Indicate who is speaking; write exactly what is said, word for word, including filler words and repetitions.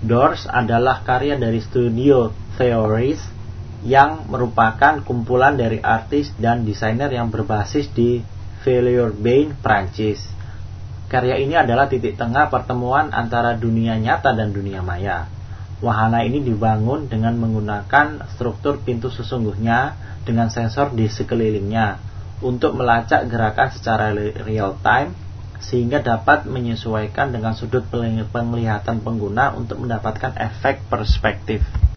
Speaker 1: Doors adalah karya dari studio Theories yang merupakan kumpulan dari artis dan desainer yang berbasis di Villeurbanne, Prancis. Karya ini adalah titik tengah pertemuan antara dunia nyata dan dunia maya. Wahana ini dibangun dengan menggunakan struktur pintu sesungguhnya dengan sensor di sekelilingnya untuk melacak gerakan secara real time sehingga dapat menyesuaikan dengan sudut penglihatan pengguna untuk mendapatkan efek perspektif.